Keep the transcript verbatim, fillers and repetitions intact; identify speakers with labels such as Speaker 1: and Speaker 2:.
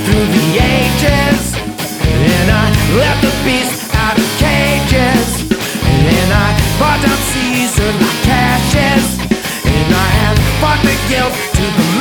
Speaker 1: through the ages. And I let the beast out of cages. And I brought down Caesar like ashes. And I have fought the guilt to the